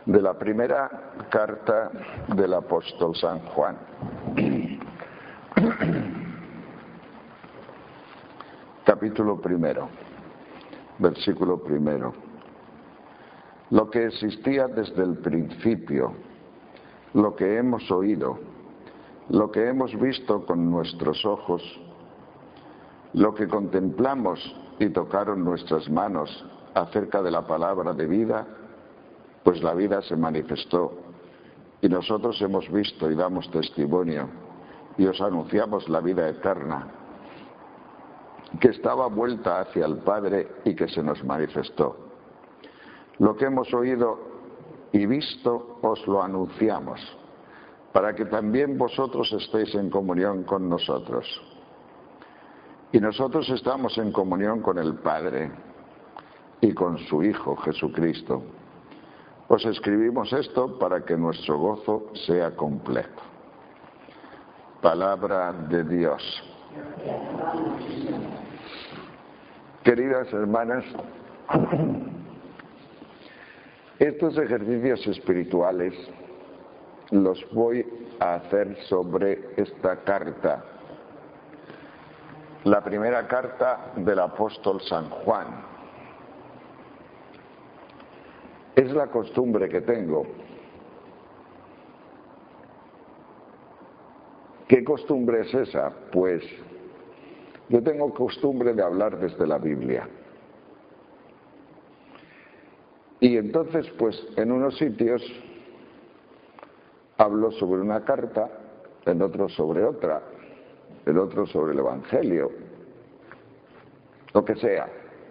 de la primera carta del apóstol San Juan. Capítulo primero, versículo primero. Lo que existía desde el principio, lo que hemos oído, lo que hemos visto con nuestros ojos, lo que contemplamos y tocaron nuestras manos acerca de la palabra de vida, pues la vida se manifestó y nosotros hemos visto y damos testimonio y os anunciamos la vida eterna, que estaba vuelta hacia el Padre y que se nos manifestó. Lo que hemos oído y visto os lo anunciamos, para que también vosotros estéis en comunión con nosotros. Y nosotros estamos en comunión con el Padre y con su Hijo Jesucristo. Os escribimos esto para que nuestro gozo sea completo. Palabra de Dios. Queridas hermanas, estos ejercicios espirituales los voy a hacer sobre esta carta, la primera carta del apóstol San Juan. Es la costumbre que tengo. ¿Qué costumbre es esa? Pues yo tengo costumbre de hablar desde la Biblia. Y entonces, pues, en unos sitios hablo sobre una carta, en otros sobre otra, en otros sobre el Evangelio, lo que sea.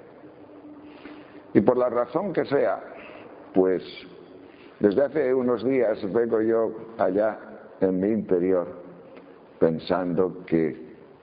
Y por la razón que sea, pues, desde hace unos días vengo yo allá en mi interior pensando que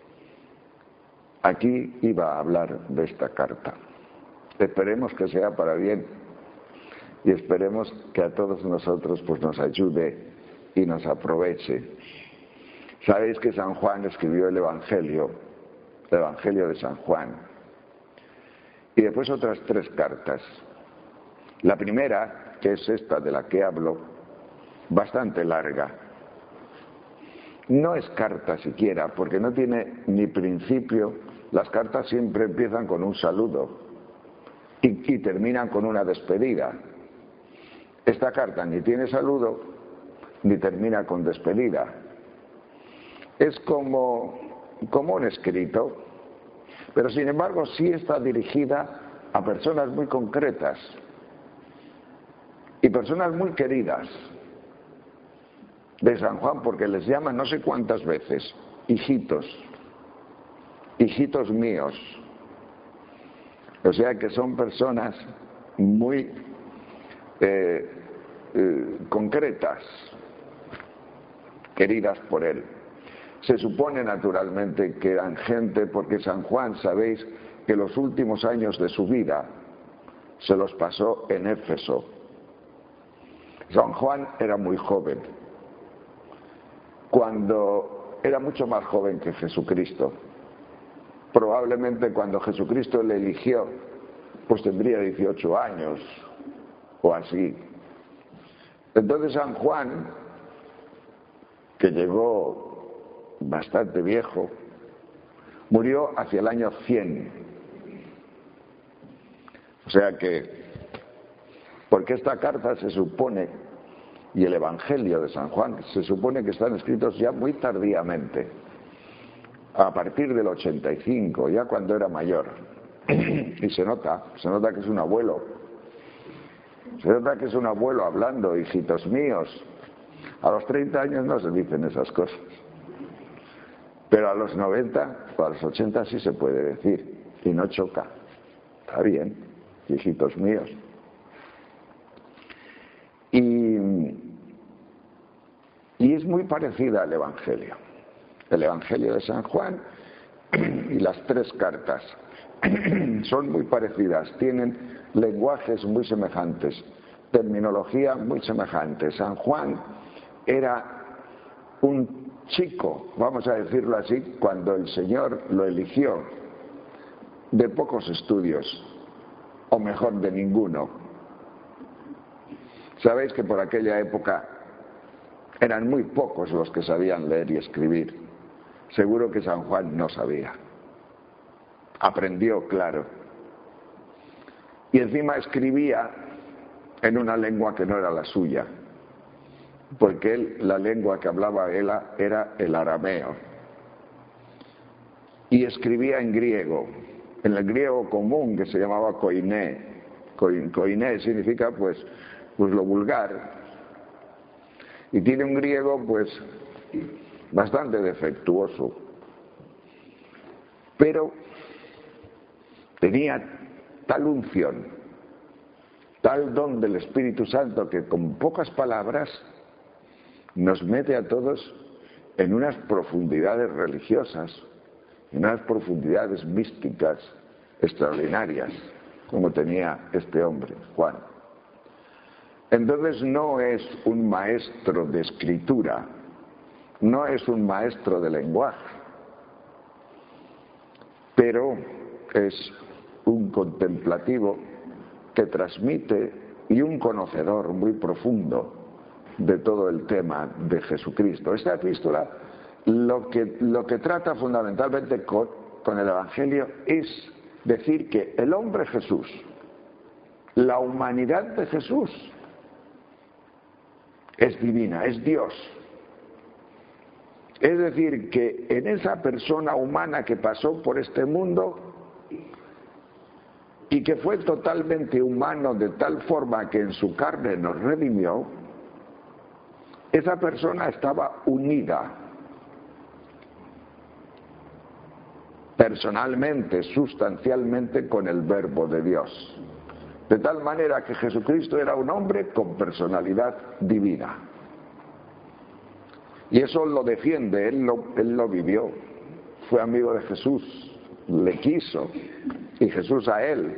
aquí iba a hablar de esta carta. Esperemos que sea para bien y esperemos que a todos nosotros pues nos ayude y nos aproveche. Sabéis que San Juan escribió el Evangelio de San Juan, y después otras 3 cartas. La primera, que es esta de la que hablo, bastante larga. No es carta siquiera, porque no tiene ni principio. Las cartas siempre empiezan con un saludo y terminan con una despedida. Esta carta ni tiene saludo ni termina con despedida. Es como un escrito, pero sin embargo sí está dirigida a personas muy concretas y personas muy queridas de San Juan, porque les llama no sé cuántas veces hijitos, hijitos míos. O sea que son personas muy concretas, queridas por él. Se supone naturalmente que eran gente, porque San Juan, sabéis que los últimos años de su vida se los pasó en Éfeso. San Juan era muy joven, cuando era mucho más joven que Jesucristo. Probablemente cuando Jesucristo le eligió, pues tendría 18 años o así. Entonces San Juan, que llegó bastante viejo, murió hacia el año 100. O sea que, porque esta carta se supone, y el Evangelio de San Juan, se supone que están escritos ya muy tardíamente, a partir del 85, ya cuando era mayor. Y se nota que es un abuelo. Se nota que es un abuelo hablando, hijitos míos. A los 30 años no se dicen esas cosas. Pero a los 90 o a los 80 sí se puede decir. Y no choca. Está bien, hijitos míos. Y es muy parecida al Evangelio. El Evangelio de San Juan y las 3 cartas son muy parecidas, tienen lenguajes muy semejantes, terminología muy semejante. San Juan era un chico, vamos a decirlo así, cuando el Señor lo eligió, de pocos estudios, o mejor, de ninguno. Sabéis que por aquella época eran muy pocos los que sabían leer y escribir. Seguro que San Juan no sabía. Aprendió, claro. Y encima escribía en una lengua que no era la suya, porque él, la lengua que hablaba él era el arameo. Y escribía en griego, en el griego común que se llamaba koiné. Koiné significa pues lo vulgar. Y tiene un griego pues bastante defectuoso. Pero tenía tal unción, tal don del Espíritu Santo que con pocas palabras nos mete a todos en unas profundidades religiosas, en unas profundidades místicas extraordinarias, como tenía este hombre, Juan. Entonces no es un maestro de escritura, no es un maestro de lenguaje, pero es un contemplativo que transmite y un conocedor muy profundo de todo el tema de Jesucristo. Esta epístola lo que trata fundamentalmente con el Evangelio es decir que el hombre Jesús, la humanidad de Jesús, es divina, es Dios. Es decir, que en esa persona humana que pasó por este mundo y que fue totalmente humano de tal forma que en su carne nos redimió, esa persona estaba unida personalmente, sustancialmente con el Verbo de Dios. De tal manera que Jesucristo era un hombre con personalidad divina. Y eso lo defiende, él lo vivió. Fue amigo de Jesús, le quiso, y Jesús a él.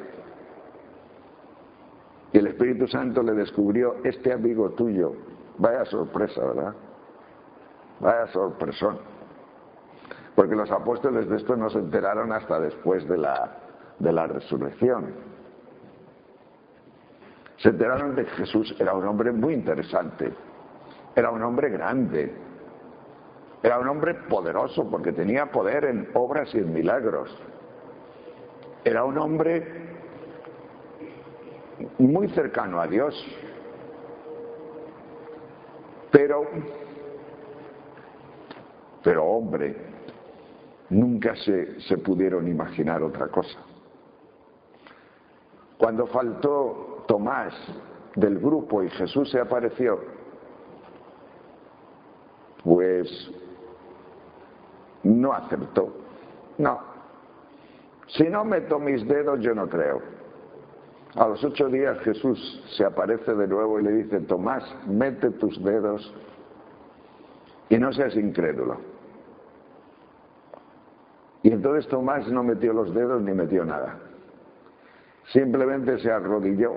Y el Espíritu Santo le descubrió, este amigo tuyo. Vaya sorpresa, ¿verdad? Vaya sorpresón. Porque los apóstoles de esto no se enteraron hasta después de la resurrección. Se enteraron de que Jesús era un hombre muy interesante, era un hombre grande, era un hombre poderoso porque tenía poder en obras y en milagros. Era un hombre muy cercano a Dios. Pero hombre, nunca se pudieron imaginar otra cosa. Cuando faltó Tomás del grupo y Jesús se apareció, pues no aceptó. No, si no meto mis dedos yo no creo. A los 8 días Jesús se aparece de nuevo y le dice, Tomás, mete tus dedos y no seas incrédulo. Y entonces Tomás no metió los dedos ni metió nada. Simplemente se arrodilló.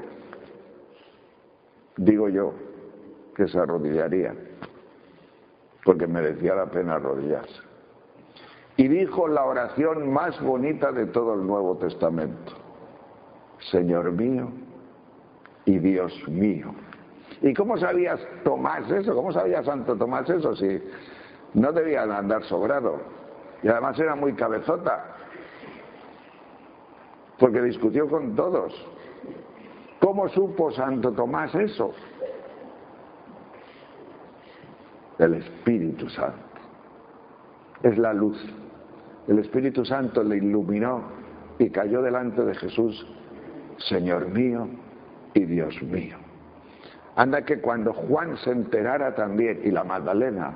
Digo yo que se arrodillaría, porque merecía la pena arrodillarse. Y dijo la oración más bonita de todo el Nuevo Testamento. Señor mío y Dios mío. ¿Y cómo sabías Tomás eso? ¿Cómo sabía Santo Tomás eso? Si no debía andar sobrado. Y además era muy cabezota, porque discutió con todos. ¿Cómo supo Santo Tomás eso? El Espíritu Santo. Es la luz. El Espíritu Santo le iluminó y cayó delante de Jesús, Señor mío y Dios mío. Anda que cuando Juan se enterara también, y la Magdalena,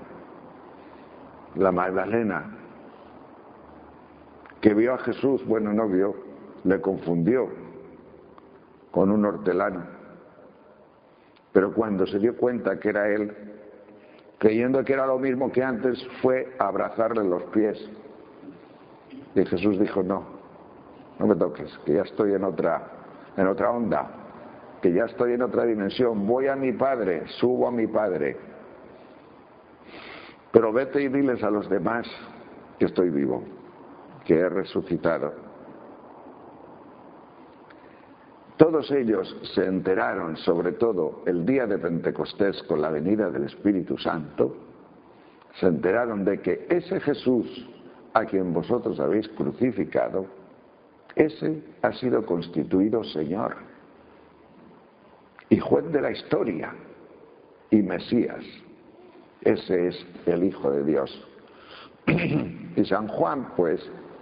que vio a Jesús, bueno, no vio, le confundió con un hortelano. Pero cuando se dio cuenta que era él, creyendo que era lo mismo que antes, fue a abrazarle los pies. Y Jesús dijo, no me toques, que ya estoy en otra onda, que ya estoy en otra dimensión, voy a mi Padre, subo a mi Padre. Pero vete y diles a los demás que estoy vivo, que he resucitado. Todos ellos se enteraron, sobre todo el día de Pentecostés con la venida del Espíritu Santo, se enteraron de que ese Jesús a quien vosotros habéis crucificado, ese ha sido constituido Señor y juez de la historia y Mesías. Ese es el Hijo de Dios. Y San Juan, pues,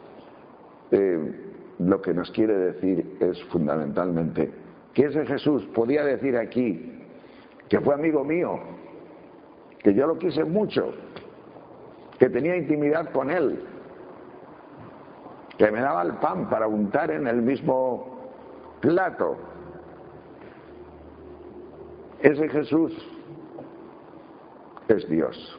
lo que nos quiere decir es fundamentalmente que ese Jesús podía decir aquí que fue amigo mío, que yo lo quise mucho, que tenía intimidad con él, que me daba el pan para untar en el mismo plato. Ese Jesús es Dios,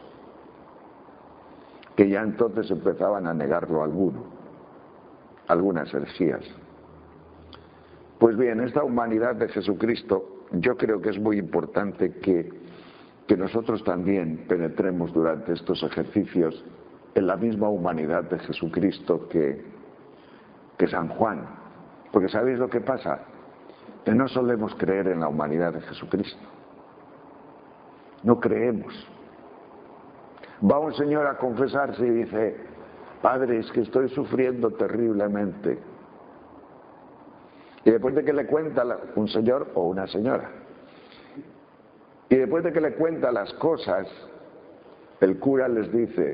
que ya entonces empezaban a negarlo algunas herejías. Pues bien, esta humanidad de Jesucristo, yo creo que es muy importante que nosotros también penetremos durante estos ejercicios en la misma humanidad de Jesucristo que San Juan. Porque ¿sabéis lo que pasa? Que no solemos creer en la humanidad de Jesucristo. No creemos. Va un señor a confesarse y dice: Padre, es que estoy sufriendo terriblemente. Y después de que le cuenta un señor o una señora, y después de que le cuenta las cosas, el cura les dice: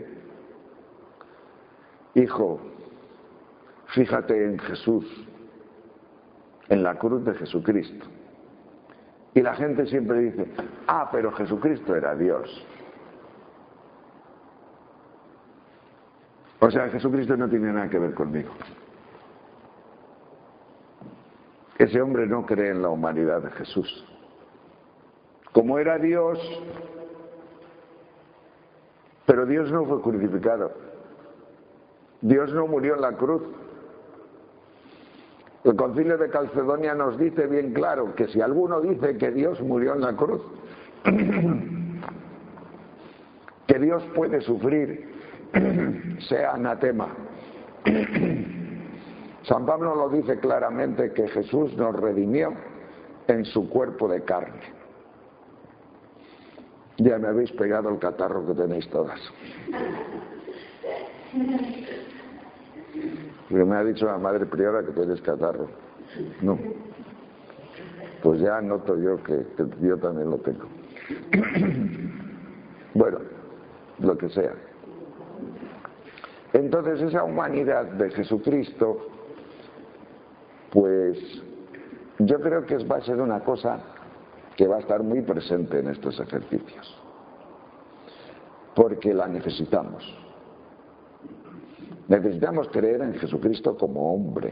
hijo, fíjate en Jesús, en la cruz de Jesucristo. Y la gente siempre dice: ah, pero Jesucristo era Dios. O sea, Jesucristo no tiene nada que ver conmigo. Ese hombre no cree en la humanidad de Jesús. Como era Dios, pero Dios no fue crucificado. Dios no murió en la cruz. El Concilio de Calcedonia nos dice bien claro que si alguno dice que Dios murió en la cruz, que Dios puede sufrir, sea anatema. San Pablo lo dice claramente, que Jesús nos redimió en su cuerpo de carne. Ya me habéis pegado el catarro que tenéis todas. Porque me ha dicho la madre priora que tienes catarro. No. Pues ya noto yo que yo también lo tengo. Bueno, lo que sea. Entonces esa humanidad de Jesucristo, pues yo creo que va a ser una cosa que va a estar muy presente en estos ejercicios, porque la necesitamos. Necesitamos creer en Jesucristo como hombre,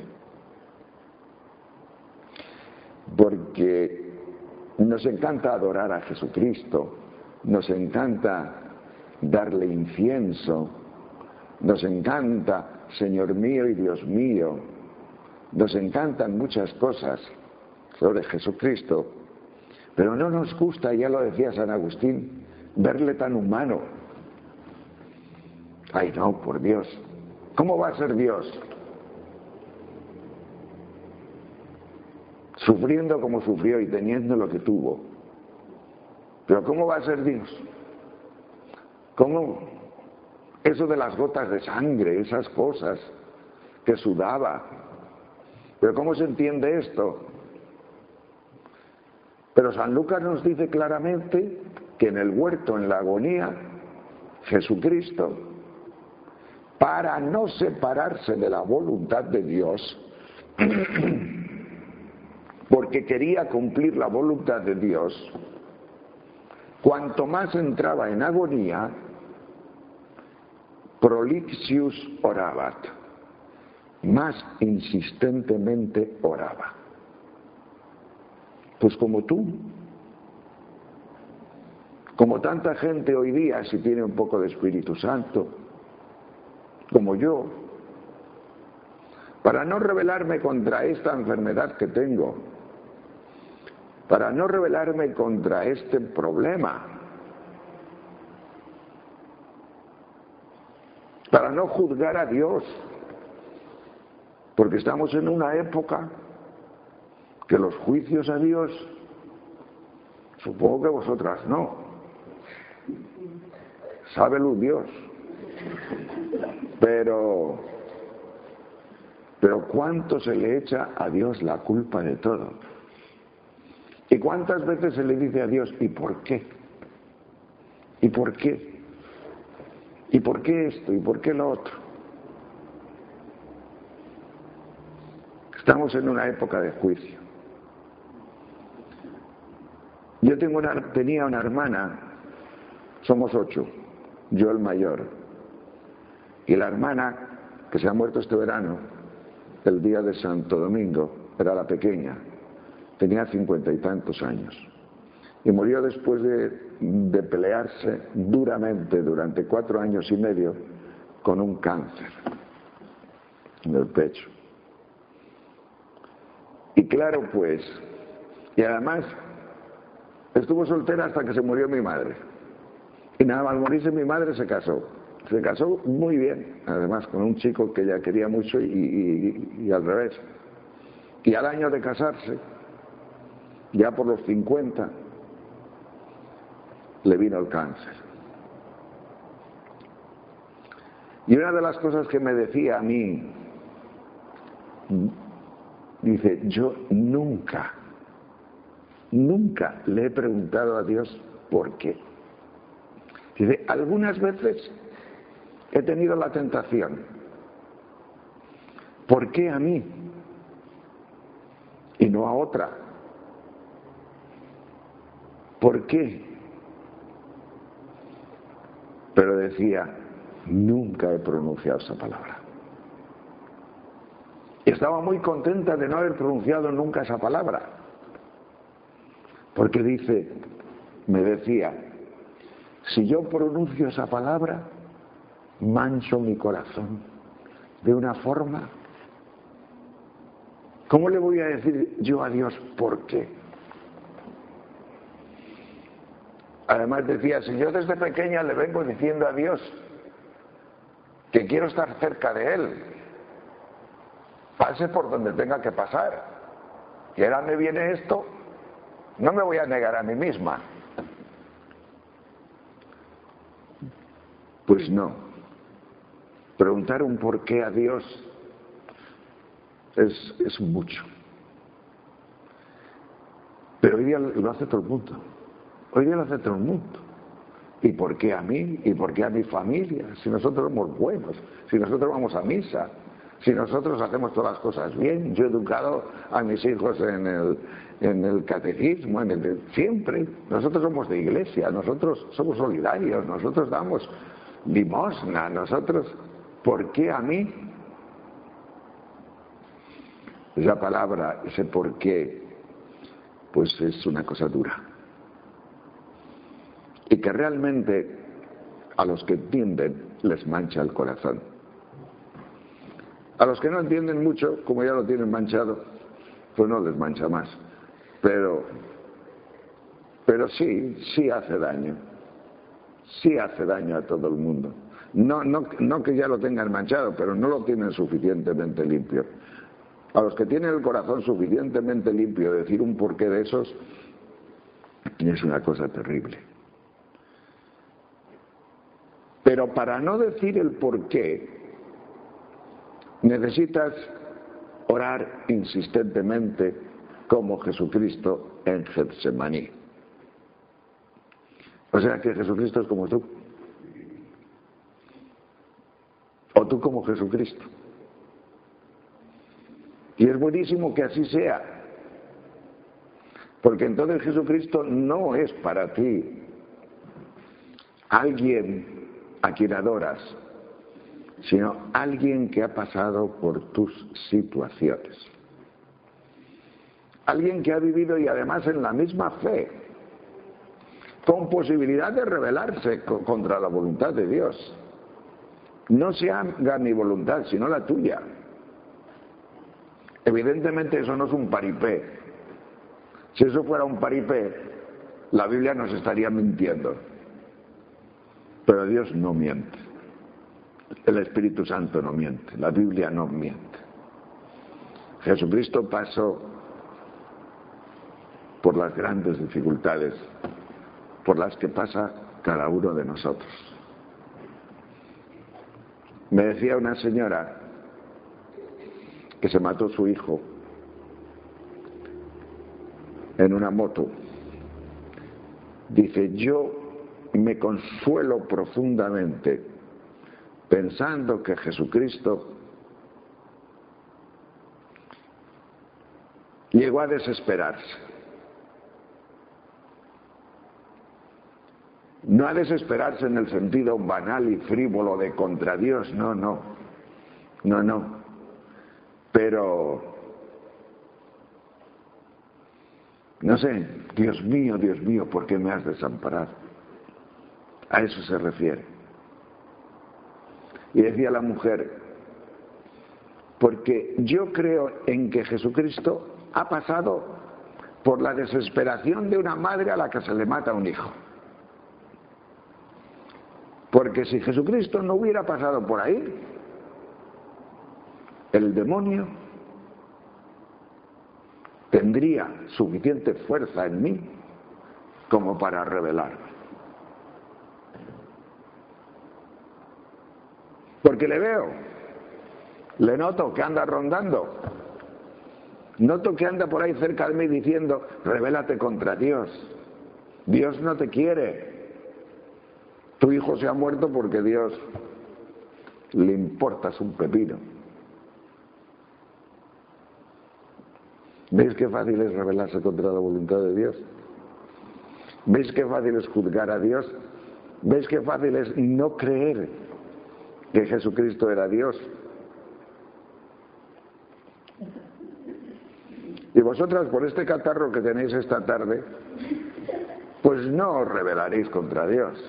porque nos encanta adorar a Jesucristo, nos encanta darle incienso, nos encanta Señor mío y Dios mío, nos encantan muchas cosas sobre Jesucristo, pero no nos gusta, ya lo decía San Agustín, verle tan humano. Ay no, por Dios, ¿cómo va a ser Dios? Sufriendo como sufrió y teniendo lo que tuvo. Pero ¿cómo va a ser Dios? ¿Cómo? Eso de las gotas de sangre, esas cosas que sudaba. ¿Pero cómo se entiende esto? Pero San Lucas nos dice claramente que en el huerto, en la agonía, Jesucristo, para no separarse de la voluntad de Dios, porque quería cumplir la voluntad de Dios, cuanto más entraba en agonía, prolixius orabat, más insistentemente oraba. Pues como tú, como tanta gente hoy día, si tiene un poco de Espíritu Santo, como yo, para no rebelarme contra esta enfermedad que tengo, para no rebelarme contra este problema, para no juzgar a Dios, porque estamos en una época Que los juicios a Dios, supongo que vosotras no. Sábelo Dios. Pero ¿cuánto se le echa a Dios la culpa de todo? ¿Y cuántas veces se le dice a Dios, ¿y por qué? ¿Y por qué? ¿Y por qué esto? ¿Y por qué lo otro? Estamos en una época de juicio. Yo tenía una hermana, somos 8, yo el mayor, y la hermana que se ha muerto este verano, el día de Santo Domingo, era la pequeña, tenía 50 y tantos años, y murió después de pelearse duramente durante 4 años y medio con un cáncer en el pecho. Y claro, pues, y además estuvo soltera hasta que se murió mi madre. Y nada más morirse mi madre se casó. Se casó muy bien, además con un chico que ella quería mucho y al revés. Y al año de casarse, ya por los 50, le vino el cáncer. Y una de las cosas que me decía a mí, dice, yo nunca le he preguntado a Dios por qué. Dice, algunas veces he tenido la tentación. ¿Por qué a mí? Y no a otra. ¿Por qué? Pero decía, nunca he pronunciado esa palabra. Y estaba muy contenta de no haber pronunciado nunca esa palabra. Porque dice, me decía, si yo pronuncio esa palabra, mancho mi corazón de una forma. ¿Cómo le voy a decir yo a Dios por qué? Además decía, si yo desde pequeña le vengo diciendo a Dios que quiero estar cerca de Él, pase por donde tenga que pasar, y ahora me viene esto, no me voy a negar a mí misma. Pues no. Preguntar un por qué a Dios es mucho. Pero hoy día lo hace todo el mundo. Hoy día lo hace todo el mundo. ¿Y por qué a mí? ¿Y por qué a mi familia? Si nosotros somos buenos, si nosotros vamos a misa, si nosotros hacemos todas las cosas bien. Yo he educado a mis hijos en el catecismo, siempre. Nosotros somos de iglesia, nosotros somos solidarios, nosotros damos limosna, nosotros. ¿Por qué a mí? Esa palabra, ese por qué, pues es una cosa dura. Y que realmente a los que entienden les mancha el corazón. A los que no entienden mucho, como ya lo tienen manchado, pues no les mancha más. Pero sí hace daño. Sí hace daño a todo el mundo. No que ya lo tengan manchado, pero no lo tienen suficientemente limpio. A los que tienen el corazón suficientemente limpio, decir un porqué de esos es una cosa terrible. Pero para no decir el porqué, necesitas orar insistentemente como Jesucristo en Getsemaní. O sea que Jesucristo es como tú. O tú como Jesucristo. Y es buenísimo que así sea. Porque entonces Jesucristo no es para ti alguien a quien adoras, sino alguien que ha pasado por tus situaciones. Alguien que ha vivido y además en la misma fe, con posibilidad de rebelarse contra la voluntad de Dios. No se haga mi voluntad, sino la tuya. Evidentemente eso no es un paripé. Si eso fuera un paripé, la Biblia nos estaría mintiendo. Pero Dios no miente. El Espíritu Santo no miente. La Biblia no miente. Jesucristo pasó por las grandes dificultades por las que pasa cada uno de nosotros. Me decía una señora que se mató su hijo en una moto. Dice, yo me consuelo profundamente pensando que Jesucristo llegó a desesperarse. No a desesperarse en el sentido banal y frívolo de contra Dios, no. Pero, no sé, Dios mío, ¿por qué me has desamparado? A eso se refiere. Y decía la mujer, porque yo creo en que Jesucristo ha pasado por la desesperación de una madre a la que se le mata un hijo. Porque si Jesucristo no hubiera pasado por ahí, el demonio tendría suficiente fuerza en mí como para rebelarme. Porque le veo, le noto que anda rondando, noto que anda por ahí cerca de mí diciendo, rebélate contra Dios, Dios no te quiere, tu hijo se ha muerto porque Dios le importas un pepino. ¿Veis qué fácil es rebelarse contra la voluntad de Dios? ¿Veis qué fácil es juzgar a Dios? ¿Veis qué fácil es no creer que Jesucristo era Dios? Y vosotras, por este catarro que tenéis esta tarde, pues no os rebelaréis contra Dios.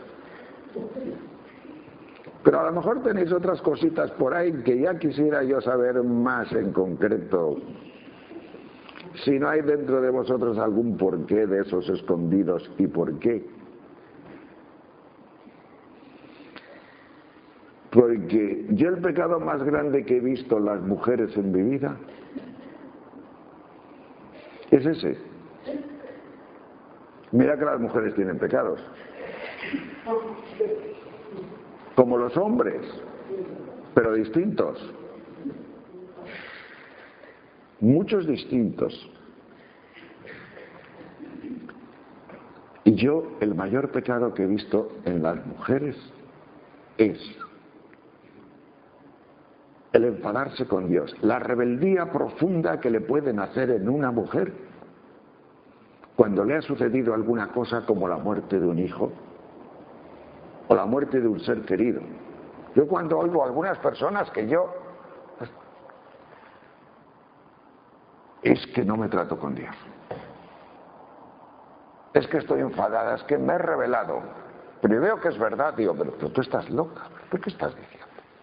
Pero a lo mejor tenéis otras cositas por ahí que ya quisiera yo saber más en concreto. Si no hay dentro de vosotros algún porqué de esos escondidos y por qué. Porque yo el pecado más grande que he visto en las mujeres en mi vida es ese. Mira que las mujeres tienen pecados, como los hombres, pero distintos. Muchos distintos. Y yo, el mayor pecado que he visto en las mujeres es el enfadarse con Dios, la rebeldía profunda que le pueden hacer en una mujer cuando le ha sucedido alguna cosa como la muerte de un hijo o la muerte de un ser querido. Yo cuando oigo a algunas personas que es que no me trato con Dios, es que estoy enfadada, es que me he rebelado, pero veo que es verdad, digo, pero tú estás loca, ¿por qué estás diciendo?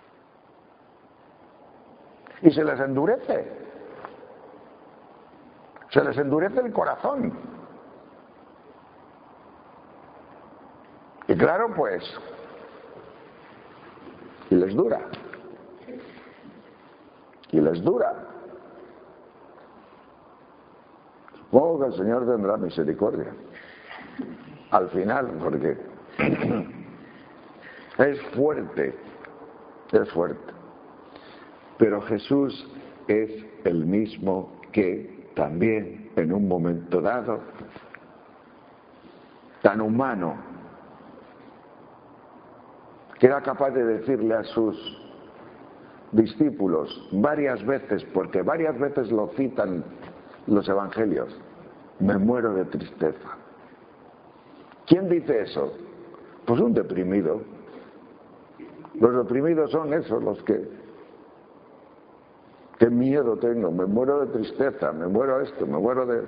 Y se les endurece el corazón. Y claro, pues, y les dura. Supongo que el Señor tendrá misericordia al final, porque es fuerte. Pero Jesús es el mismo que también en un momento dado, tan humano, que era capaz de decirle a sus discípulos varias veces, porque varias veces lo citan los evangelios, me muero de tristeza. ¿Quién dice eso? Pues un deprimido. Los deprimidos son esos los que qué miedo tengo, me muero de tristeza, me muero de esto, me muero de...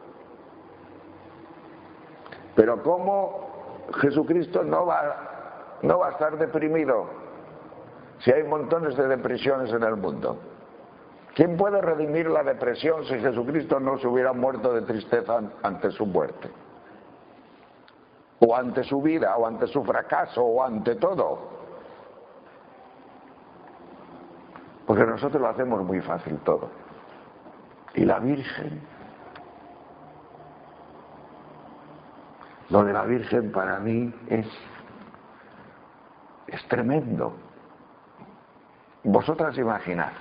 Pero ¿cómo Jesucristo no va a estar deprimido si hay montones de depresiones en el mundo? ¿Quién puede redimir la depresión si Jesucristo no se hubiera muerto de tristeza ante su muerte? O ante su vida, o ante su fracaso, o ante todo. Porque nosotros lo hacemos muy fácil todo. Y la Virgen, Lo de la Virgen para mí es tremendo. Vosotras imaginad,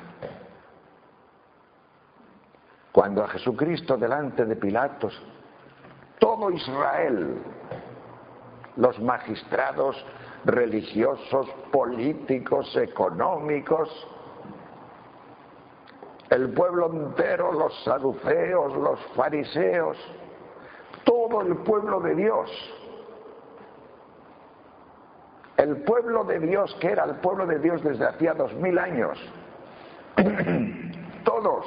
cuando a Jesucristo delante de Pilatos, todo Israel, los magistrados religiosos, políticos, económicos, el pueblo entero, los saduceos, los fariseos, todo el pueblo de Dios, el pueblo de Dios que era el pueblo de Dios desde hacía 2000 años, todos.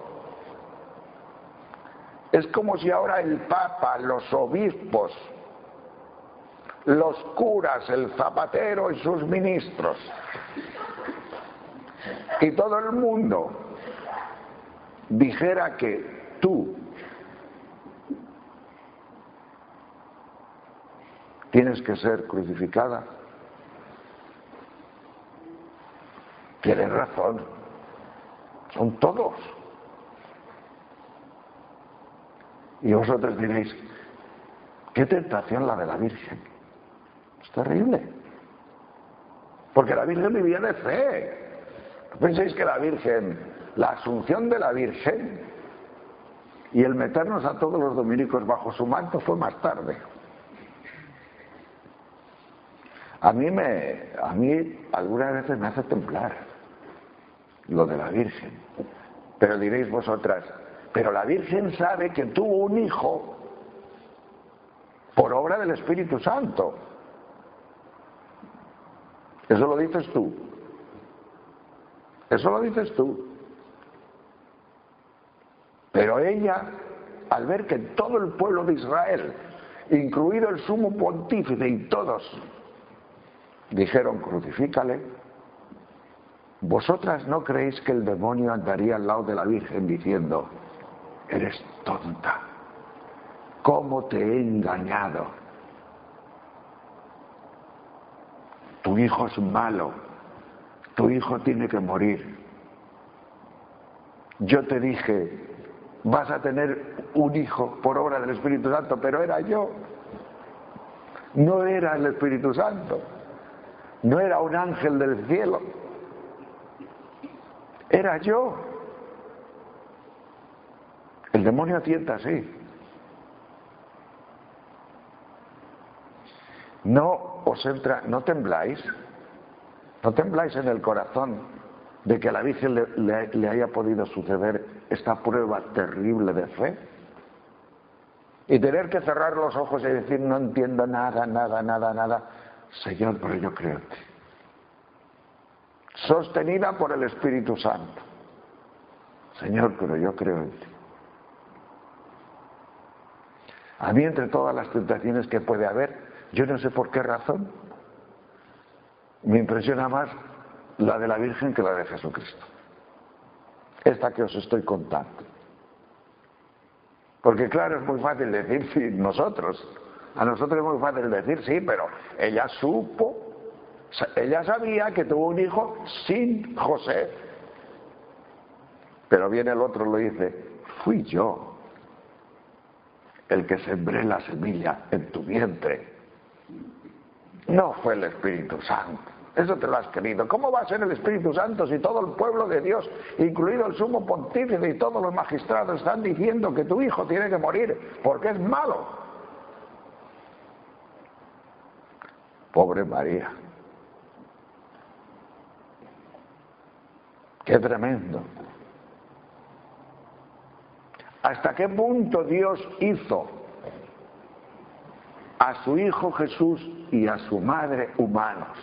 Es como si ahora el Papa, los obispos, los curas, el zapatero y sus ministros, y todo el mundo dijera que tú tienes que ser crucificada. Tienes razón, son todos. Y vosotros diréis, qué tentación la de la Virgen. Es terrible. Porque la Virgen vivía de fe. ¿No penséis que la Virgen, la asunción de la Virgen y el meternos a todos los dominicos bajo su manto fue más tarde? A mí algunas veces me hace temblar lo de la Virgen. Pero diréis vosotras, pero la Virgen sabe que tuvo un hijo por obra del Espíritu Santo. Eso lo dices tú. Eso lo dices tú. Pero ella, al ver que todo el pueblo de Israel, incluido el sumo pontífice y todos, dijeron crucifícale, ¿vosotras no creéis que el demonio andaría al lado de la Virgen diciendo, eres tonta, cómo te he engañado, tu hijo es malo, tu hijo tiene que morir, yo te dije vas a tener un hijo por obra del Espíritu Santo, pero era yo, no era el Espíritu Santo, no era un ángel del cielo, era yo. El demonio tienta así. No os entra, no tembláis en el corazón de que a la Virgen le haya podido suceder esta prueba terrible de fe y tener que cerrar los ojos y decir no entiendo nada, Señor, pero yo creo en ti, sostenida por el Espíritu Santo, Señor, pero yo creo en ti. A mí, entre todas las tentaciones que puede haber, yo no sé por qué razón, me impresiona más la de la Virgen que la de Jesucristo. Esta que os estoy contando. Porque claro, es muy fácil decir, sí, a nosotros es muy fácil decir, sí, pero ella ella sabía que tuvo un hijo sin José. Pero viene el otro y le dice, fui yo el que sembré la semilla en tu vientre. No fue el Espíritu Santo. Eso te lo has querido. ¿Cómo va a ser el Espíritu Santo si todo el pueblo de Dios, incluido el sumo pontífice y todos los magistrados, están diciendo que tu hijo tiene que morir porque es malo? Pobre María. Qué tremendo. ¿Hasta qué punto Dios hizo a su Hijo Jesús y a su madre humanos?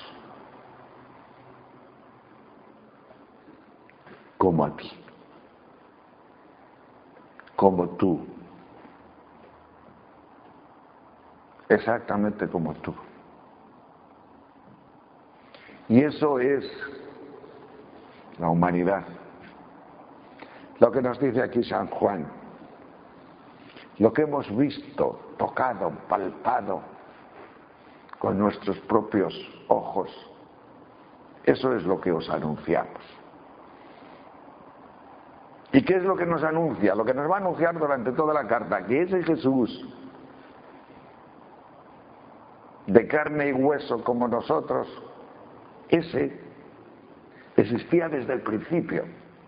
Como a ti, como tú, exactamente como tú. Y eso es la humanidad. Lo que nos dice aquí San Juan, lo que hemos visto, tocado, palpado con nuestros propios ojos, eso es lo que os anunciamos. ¿Y qué es lo que nos anuncia? Lo que nos va a anunciar durante toda la carta, que ese Jesús de carne y hueso como nosotros, ese existía desde el principio.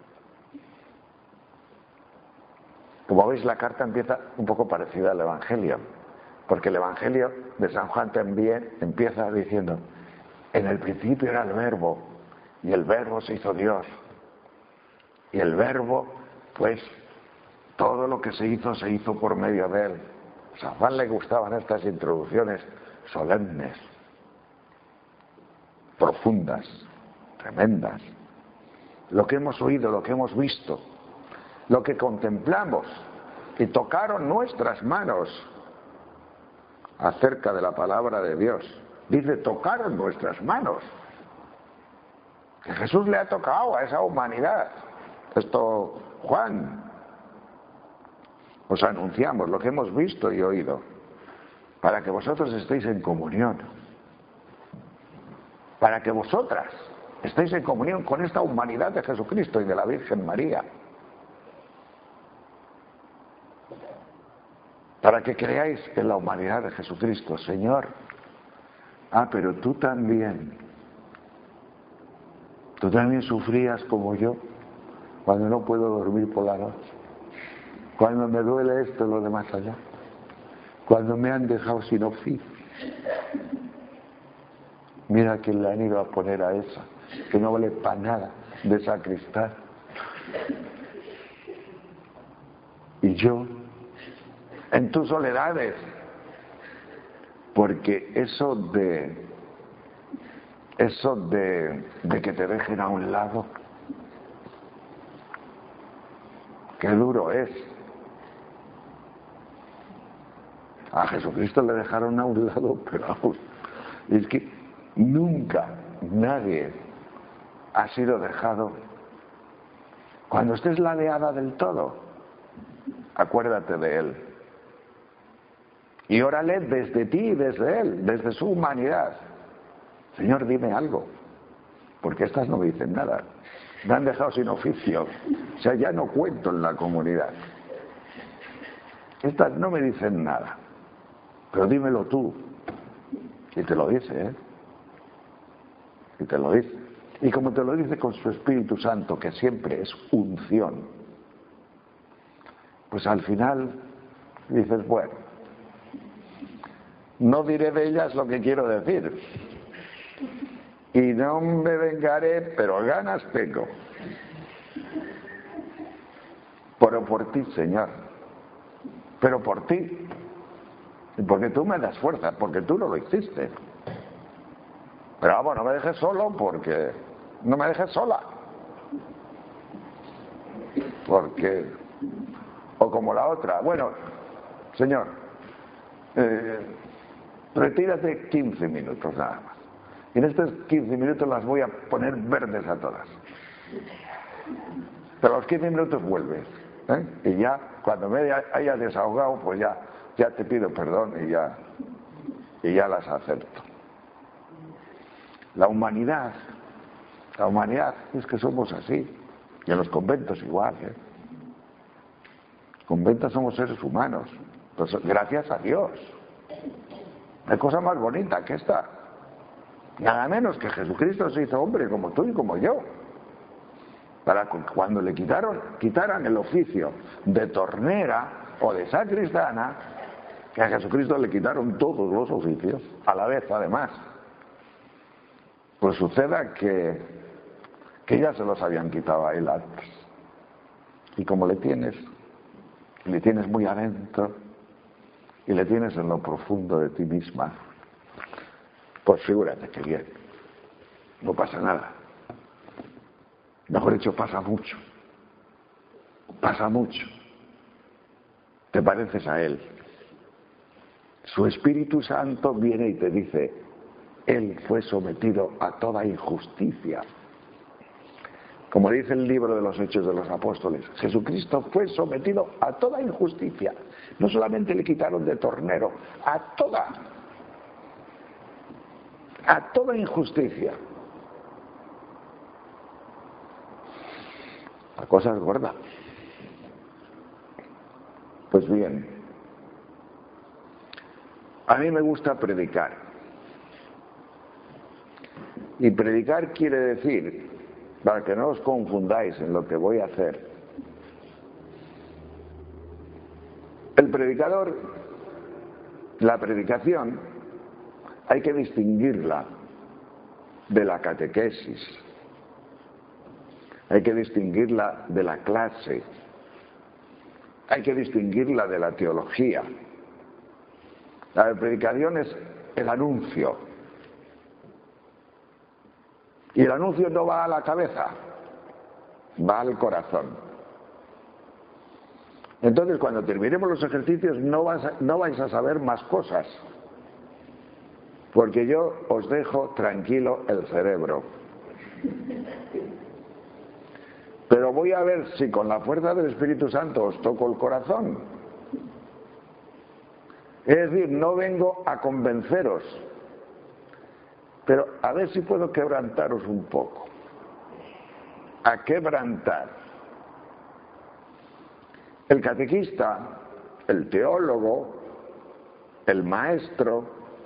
Como veis, la carta empieza un poco parecida al Evangelio, porque el Evangelio de San Juan también empieza diciendo: en el principio era el Verbo, y el Verbo se hizo Dios. Y el Verbo, pues, todo lo que se hizo por medio de él. A San Juan le gustaban estas introducciones solemnes, profundas, tremendas. Lo que hemos oído, lo que hemos visto, lo que contemplamos y tocaron nuestras manos acerca de la palabra de Dios. Dice, tocaron nuestras manos. Que Jesús le ha tocado a esa humanidad. Esto, Juan, os anunciamos lo que hemos visto y oído, para que vosotros estéis en comunión, para que vosotras estéis en comunión con esta humanidad de Jesucristo y de la Virgen María, para que creáis en la humanidad de Jesucristo. Señor, pero tú también sufrías como yo, cuando no puedo dormir por la noche, cuando me duele esto y lo de más allá, cuando me han dejado sin oficio. Mira que le han ido a poner a esa, que no vale para nada, de sacristán. Y yo, en tus soledades, porque eso de que te dejen a un lado, qué duro es. A Jesucristo le dejaron a un lado, pero aún, es que nunca nadie ha sido dejado. Cuando estés ladeada del todo, acuérdate de Él. Y órale desde ti y desde Él, desde su humanidad. Señor, dime algo, porque estas no me dicen nada. Me han dejado sin oficio. O sea, ya no cuento en la comunidad. Estas no me dicen nada. Pero dímelo tú. Y te lo dice, ¿eh? Y te lo dice. Y como te lo dice con su Espíritu Santo, que siempre es unción, pues al final dices, bueno, no diré de ellas lo que quiero decir. Y no me vengaré, pero ganas tengo. Pero por ti, Señor. Pero por ti. Porque tú me das fuerza, porque tú no lo hiciste. Pero vamos, no me dejes solo, porque no me dejes sola. Porque, o como la otra, bueno, Señor, retírate 15 minutos nada más. Y en estos 15 minutos las voy a poner verdes a todas. Pero a los 15 minutos vuelves, ¿eh? Y ya, cuando me hayas desahogado, pues ya te pido perdón y ya las acepto. La humanidad es que somos así. Y en los conventos igual, ¿eh? Conventos somos seres humanos. Entonces, gracias a Dios. No hay cosa más bonita que esta. Nada menos que Jesucristo se hizo hombre como tú y como yo. Para que cuando le quitaran el oficio de tornera o de sacristana, que a Jesucristo le quitaron todos los oficios, a la vez además. Pues suceda que ya se los habían quitado a él antes. Y como le tienes muy adentro, y le tienes en lo profundo de ti misma, pues figúrate que bien, no pasa nada. Mejor dicho, pasa mucho. Pasa mucho. Te pareces a Él. Su Espíritu Santo viene y te dice, Él fue sometido a toda injusticia. Como dice el libro de los Hechos de los Apóstoles, Jesucristo fue sometido a toda injusticia. No solamente le quitaron de tornero, a toda injusticia. La cosa es gorda. Pues bien, a mí me gusta predicar. Y predicar quiere decir, para que no os confundáis en lo que voy a hacer, el predicador, la predicación, hay que distinguirla de la catequesis, hay que distinguirla de la clase, hay que distinguirla de la teología. La predicación es el anuncio. Y el anuncio no va a la cabeza, va al corazón. Entonces, cuando terminemos los ejercicios, no vais a saber más cosas, porque yo os dejo tranquilo el cerebro. Pero voy a ver si con la fuerza del Espíritu Santo os toco el corazón. Es decir, no vengo a convenceros, pero a ver si puedo quebrantaros un poco. A quebrantar. El catequista, el teólogo, el maestro,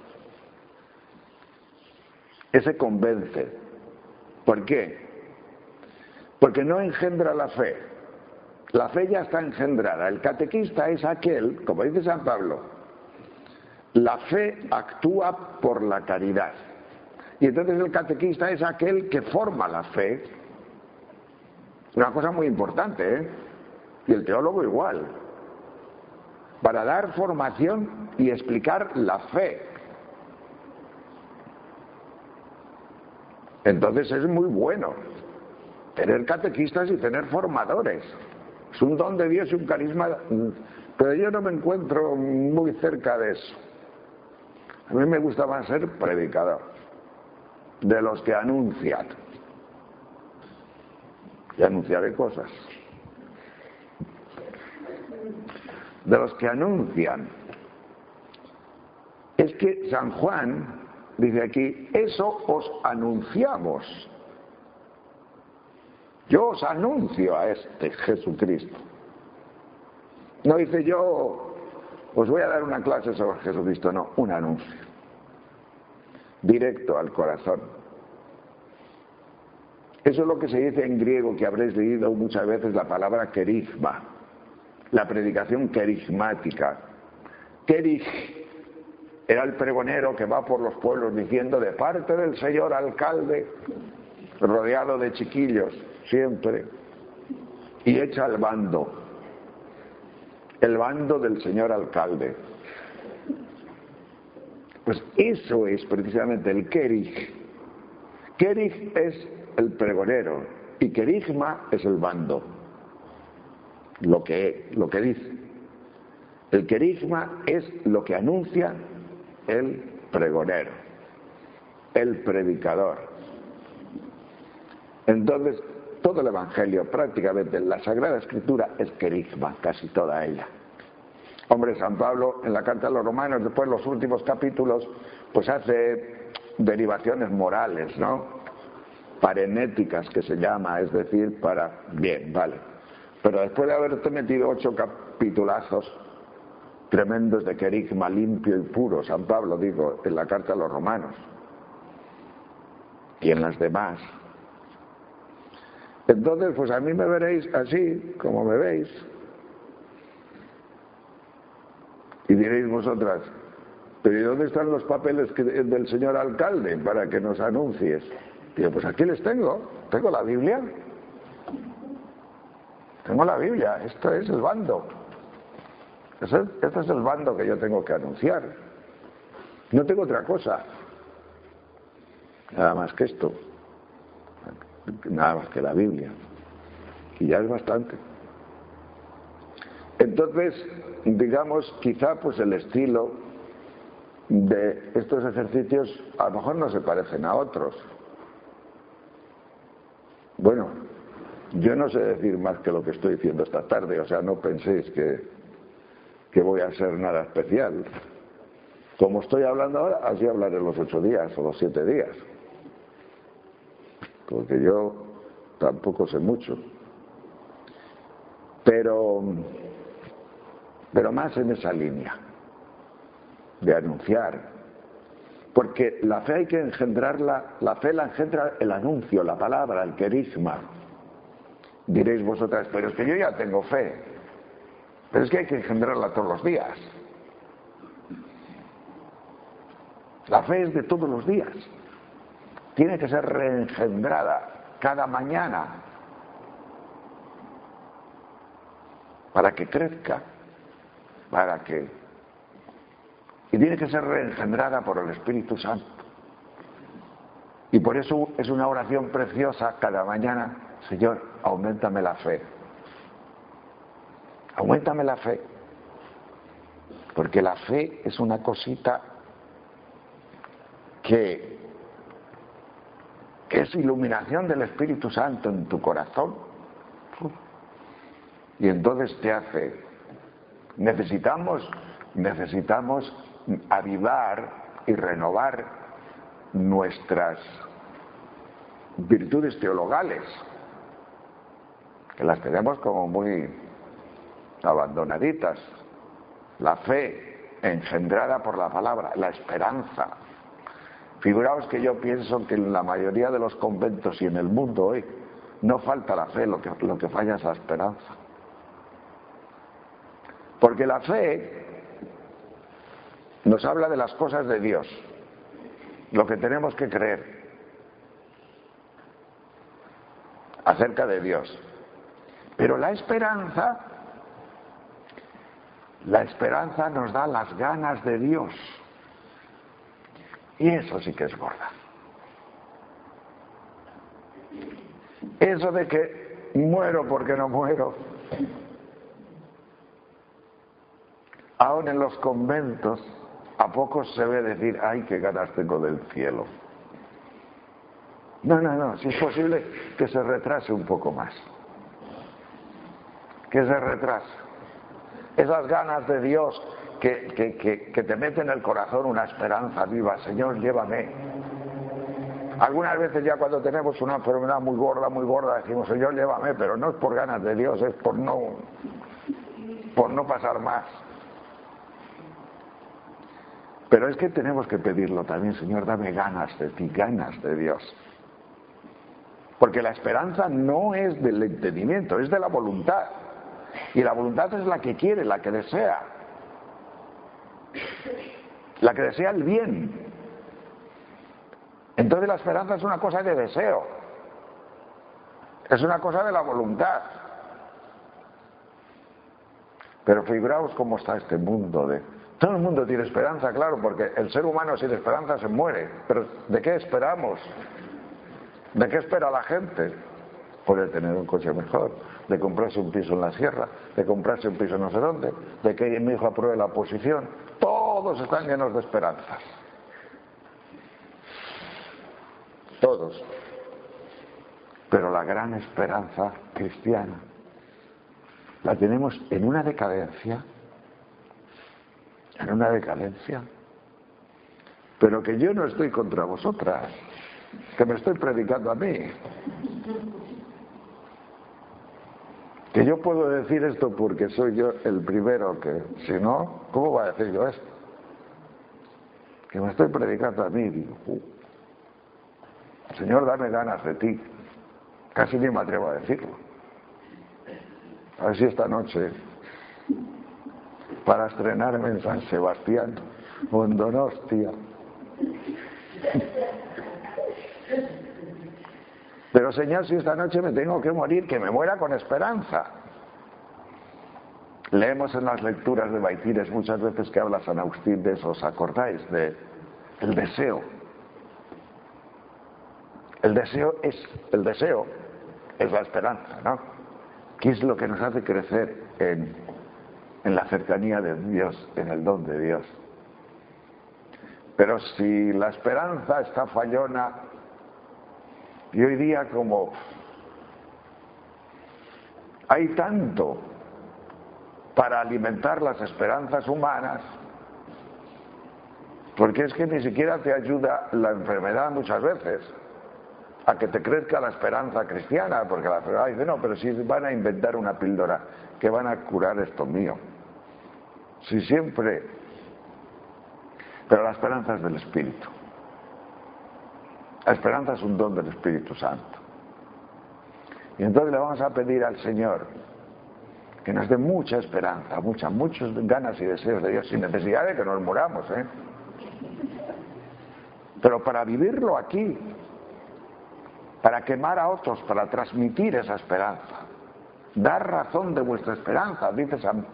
ese convence. ¿Por qué? Porque no engendra la fe. La fe ya está engendrada. El catequista es aquel, como dice San Pablo, la fe actúa por la caridad. Y entonces el catequista es aquel que forma la fe. Una cosa muy importante, ¿eh? Y el teólogo igual. Para dar formación y explicar la fe. Entonces es muy bueno tener catequistas y tener formadores. Es un don de Dios y un carisma, pero yo no me encuentro muy cerca de eso. A mí me gusta más ser predicador, de los que anuncian. Y anunciaré cosas. De los que anuncian. Es que San Juan dice aquí, eso os anunciamos. Yo os anuncio a este Jesucristo. No dice yo os voy a dar una clase sobre Jesucristo, no, un anuncio. Directo al corazón. Eso es lo que se dice en griego, que habréis leído muchas veces la palabra querigma, la predicación querigmática. Querig era el pregonero que va por los pueblos diciendo de parte del señor alcalde, rodeado de chiquillos, siempre, y echa el bando del señor alcalde. Pues eso es precisamente el querig. Querig es el pregonero y querigma es el bando, lo que dice. El querigma es lo que anuncia el pregonero, el predicador. Entonces, todo el Evangelio, prácticamente la Sagrada Escritura, es querigma, casi toda ella. Hombre, San Pablo, en la carta a los Romanos, después los últimos capítulos, pues hace derivaciones morales, ¿no? Parenéticas, que se llama, es decir, para bien, vale. Pero después de haberte metido 8 capitulazos tremendos de querigma limpio y puro, San Pablo, digo, en la carta a los Romanos, y en las demás. Entonces, pues a mí me veréis así, como me veis. Y diréis vosotras, pero ¿y dónde están los papeles del señor alcalde para que nos anuncies? Digo, pues aquí les tengo la Biblia. Tengo la Biblia, esto es el bando. Este es el bando que yo tengo que anunciar. No tengo otra cosa. Nada más que esto. Nada más que la Biblia. Y ya es bastante. Entonces, digamos, quizá pues el estilo de estos ejercicios a lo mejor no se parecen a otros. Bueno, yo no sé decir más que lo que estoy diciendo esta tarde, o sea, no penséis que voy a ser nada especial. Como estoy hablando ahora, así hablaré los 8 días o los 7 días. Porque yo tampoco sé mucho. Pero más en esa línea de anunciar, Porque la fe hay que engendrarla, la fe la engendra el anuncio, la palabra, el querisma. Diréis vosotras, pero es que yo ya tengo fe. Pero es que hay que engendrarla todos los días. La fe es de todos los días. Tiene que ser reengendrada cada mañana para que crezca, y tiene que ser reengendrada por el Espíritu Santo. Y por eso es una oración preciosa cada mañana: Señor, auméntame la fe. Auméntame la fe. Porque la fe es una cosita que es iluminación del Espíritu Santo en tu corazón. Y entonces te hace. Necesitamos avivar y renovar nuestras virtudes teologales, que las tenemos como muy abandonaditas. La fe engendrada por la palabra, la esperanza. Figuraos que yo pienso que en la mayoría de los conventos y en el mundo hoy no falta la fe, lo que falla es la esperanza. Porque la fe nos habla de las cosas de Dios, lo que tenemos que creer acerca de Dios. Pero la esperanza nos da las ganas de Dios. Y eso sí que es gorda. Eso de que muero porque no muero. Aún en los conventos a pocos se ve decir: ay, qué ganas tengo del cielo. No, si es posible que se retrase un poco más. Que se retrase. Esas ganas de Dios que te meten en el corazón una esperanza viva: Señor, llévame. Algunas veces ya cuando tenemos una enfermedad muy gorda, decimos: Señor, llévame, pero no es por ganas de Dios, es por no pasar más. Pero es que tenemos que pedirlo también: Señor, dame ganas de ti, ganas de Dios. Porque la esperanza no es del entendimiento, es de la voluntad. Y la voluntad es la que quiere, la que desea. La que desea el bien. Entonces la esperanza es una cosa de deseo. Es una cosa de la voluntad. Pero figuraos cómo está este mundo de... Todo el mundo tiene esperanza, claro, porque el ser humano sin esperanza se muere. Pero ¿de qué esperamos? ¿De qué espera la gente? Pues de tener un coche mejor, de comprarse un piso en la sierra, de comprarse un piso no sé dónde, de que mi hijo apruebe la oposición. Todos están llenos de esperanzas. Todos. Pero la gran esperanza cristiana la tenemos en una decadencia. En una decadencia. Pero que yo no estoy contra vosotras, que me estoy predicando a mí. Que yo puedo decir esto porque soy yo el primero que, si no, ¿cómo voy a decir yo esto? Que me estoy predicando a mí, digo, Señor, dame ganas de ti. Casi ni me atrevo a decirlo. A ver si esta noche, para estrenarme en San Sebastián o en Donostia. Pero Señor, si esta noche me tengo que morir, que me muera con esperanza. Leemos en las lecturas de Baitires muchas veces que habla San Agustín de eso, ¿os acordáis? De el deseo. El deseo es la esperanza, ¿no? ¿Qué es lo que nos hace crecer en la cercanía de Dios, en el don de Dios? Pero si la esperanza está fallona, y hoy día como hay tanto para alimentar las esperanzas humanas, porque es que ni siquiera te ayuda la enfermedad muchas veces a que te crezca la esperanza cristiana, porque la enfermedad dice: no, pero si van a inventar una píldora que van a curar esto mío. Si siempre Pero la esperanza es del Espíritu. La esperanza es un don del Espíritu Santo. Y entonces le vamos a pedir al Señor que nos dé mucha esperanza, muchas ganas y deseos de Dios, sin necesidad de que nos muramos, pero para vivirlo aquí, para quemar a otros, para transmitir esa esperanza, dar razón de vuestra esperanza, dice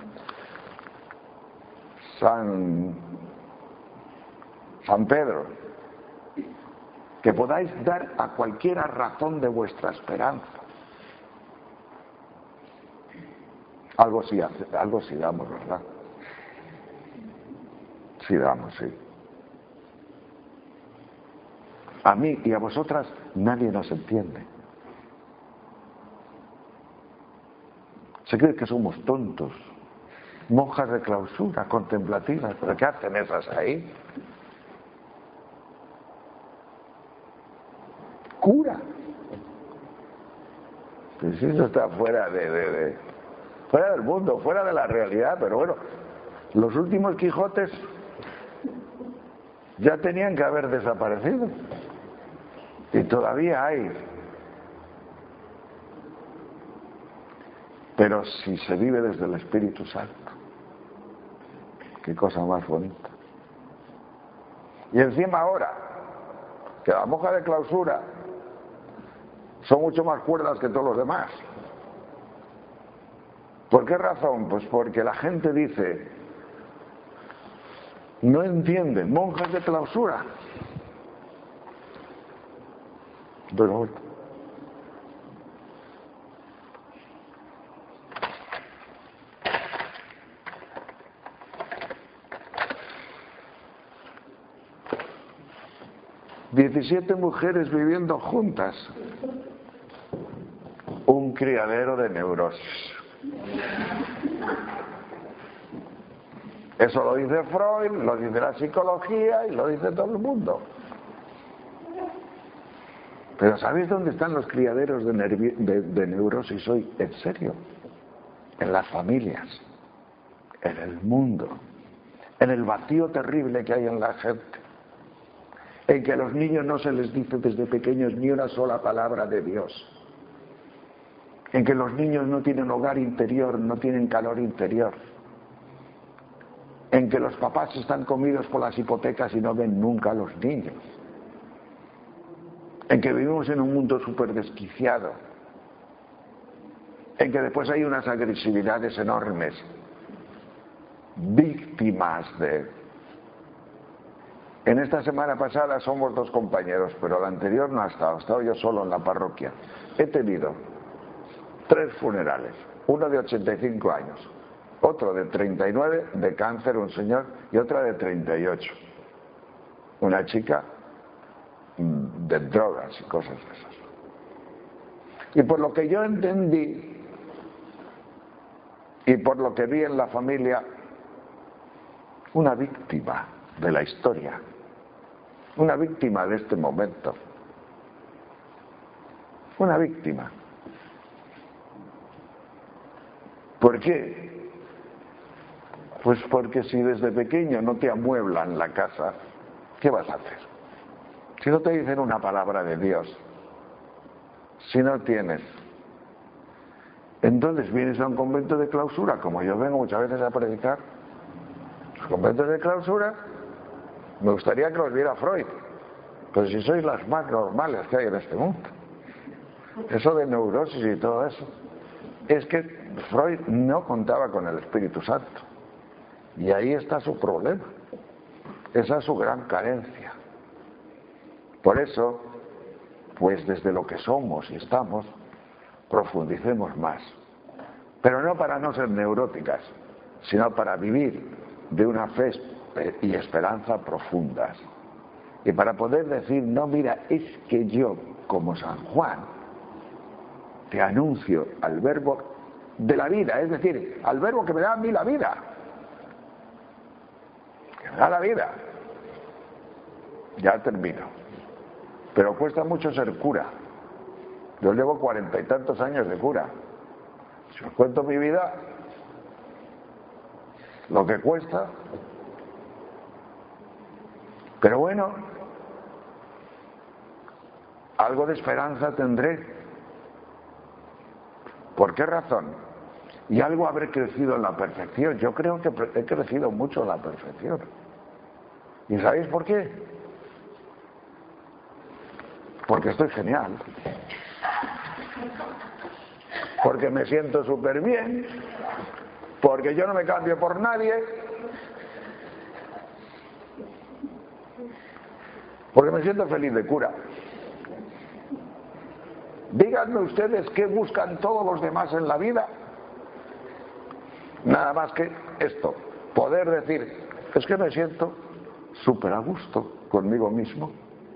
San Pedro, que podáis dar a cualquiera razón de vuestra esperanza. Algo sí damos, ¿verdad? Sí damos, sí. A mí y a vosotras nadie nos entiende. Se cree que somos tontos, monjas de clausura, contemplativas, pero ¿qué hacen esas ahí? Cura. Pues eso está fuera fuera del mundo, fuera de la realidad, pero bueno, los últimos Quijotes ya tenían que haber desaparecido. Y todavía hay. Pero si se vive desde el Espíritu Santo, qué cosa más bonita. Y encima ahora, que la monja de clausura son mucho más cuerdas que todos los demás. ¿Por qué razón? Pues porque la gente dice, no entienden, monjas de clausura. Doy la vuelta. «17 mujeres viviendo juntas, un criadero de neurosis». Eso lo dice Freud, lo dice la psicología y lo dice todo el mundo. Pero ¿sabéis dónde están los criaderos de neurosis hoy? En serio, en las familias, en el mundo, en el vacío terrible que hay en la gente, en que a los niños no se les dice desde pequeños ni una sola palabra de Dios, en que los niños no tienen hogar interior, no tienen calor interior, en que los papás están comidos por las hipotecas y no ven nunca a los niños, en que vivimos en un mundo súper desquiciado, en que después hay unas agresividades enormes, víctimas de... En esta semana pasada somos 2 compañeros, pero la anterior no ha estado yo solo en la parroquia. He tenido 3 funerales, uno de 85 años, otro de 39 de cáncer, un señor, y otra de 38, una chica de drogas y cosas de esas. Y por lo que yo entendí y por lo que vi en la familia, una víctima de la historia, una víctima de este momento, una víctima. ¿Por qué? Pues porque si desde pequeño no te amueblan la casa, ¿qué vas a hacer? Si no te dicen una palabra de Dios, si no tienes, entonces vienes a un convento de clausura, como yo vengo muchas veces a predicar. Los conventos de clausura, me gustaría que los viera Freud, pero si sois las más normales que hay en este mundo. Eso de neurosis y todo eso, es que Freud no contaba con el Espíritu Santo, y ahí está su problema, esa es su gran carencia. Por eso, pues desde lo que somos y estamos, profundicemos más, pero no para no ser neuróticas, sino para vivir de una fe y esperanza profundas, y para poder decir, no, mira, es que yo, como San Juan, te anuncio al verbo de la vida, es decir, al verbo que me da a mí la vida, que me da la vida. Ya termino. Pero cuesta mucho ser cura. Yo llevo 40 y tantos años de cura. Si os cuento mi vida, lo que cuesta, Pero bueno, algo de esperanza tendré. ¿Por qué razón? Y algo habré crecido en la perfección. Yo creo que he crecido mucho en la perfección. ¿Y sabéis por qué? Porque estoy genial. Porque me siento súper bien. Porque yo no me cambio por nadie. Porque me siento feliz de cura. Díganme ustedes qué buscan todos los demás en la vida. Nada más que esto, poder decir, es que me siento súper a gusto conmigo mismo.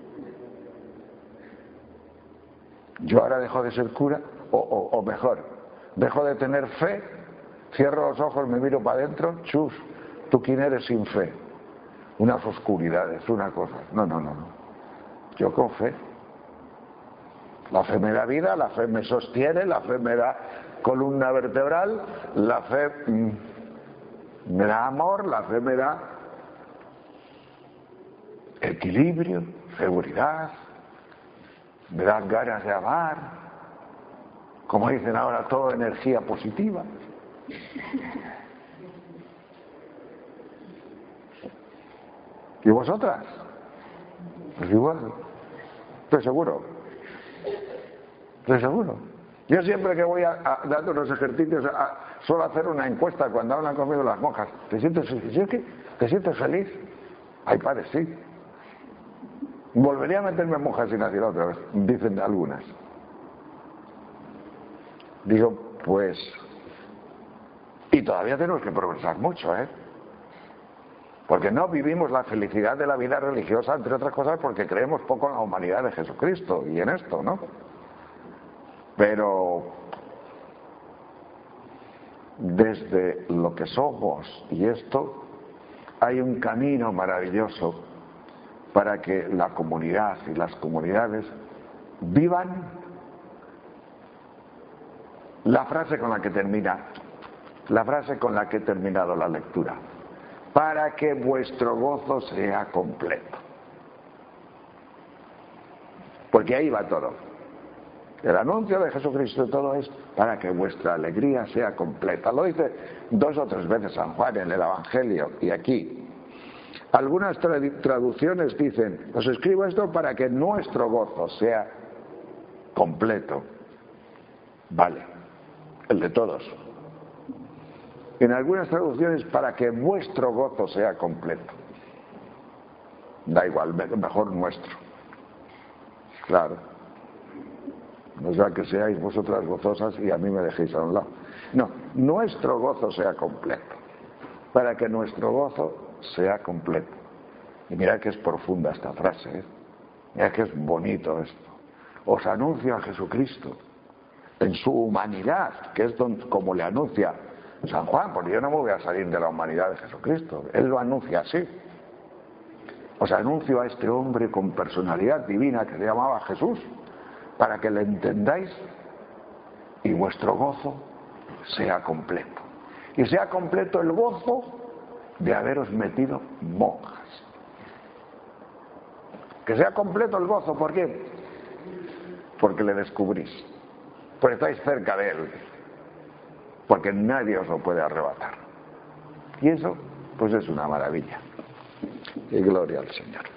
Yo ahora dejo de ser cura, o mejor, dejo de tener fe, cierro los ojos, me miro para adentro, chus, ¿tú quién eres sin fe? Unas oscuridades, una cosa. No. Yo con fe. La fe me da vida, la fe me sostiene, la fe me da columna vertebral, la fe me da amor, la fe me da equilibrio, seguridad, me da ganas de amar, como dicen ahora, toda energía positiva. ¿Y vosotras? Pues igual, estoy seguro. Yo siempre que voy dando los ejercicios suelo hacer una encuesta cuando hablan conmigo las monjas. ¿Te sientes feliz? Ay, padre, sí. Volvería a meterme en monjas sin hacer otra vez, dicen algunas. Digo, pues... Y todavía tenemos que progresar mucho, ¿eh? Porque no vivimos la felicidad de la vida religiosa, entre otras cosas, porque creemos poco en la humanidad de Jesucristo y en esto, ¿no? Pero desde lo que somos y esto, hay un camino maravilloso para que la comunidad y las comunidades vivan la frase con la que he terminado la lectura, para que vuestro gozo sea completo. Porque ahí va todo. El anuncio de Jesucristo, todo es para que vuestra alegría sea completa. Lo dice 2 o 3 veces San Juan en el Evangelio y aquí. Algunas traducciones dicen, os escribo esto para que nuestro gozo sea completo. Vale, el de todos. En algunas traducciones, para que vuestro gozo sea completo. Da igual, mejor nuestro. Claro. No sea que seáis vosotras gozosas y a mí me dejéis a un lado. No, nuestro gozo sea completo. Para que nuestro gozo sea completo. Y mirad que es profunda esta frase, ¿eh? Mirad que es bonito esto. Os anuncio a Jesucristo en su humanidad, que es como le anuncia San Juan, porque yo no me voy a salir de la humanidad de Jesucristo. Él lo anuncia así. Os anuncio a este hombre con personalidad divina que se llamaba Jesús, para que le entendáis y vuestro gozo sea completo. Y sea completo el gozo de haberos metido monjas. Que sea completo el gozo, ¿por qué? Porque le descubrís, porque estáis cerca de él, porque nadie os lo puede arrebatar. Y eso, pues es una maravilla. Y gloria al Señor.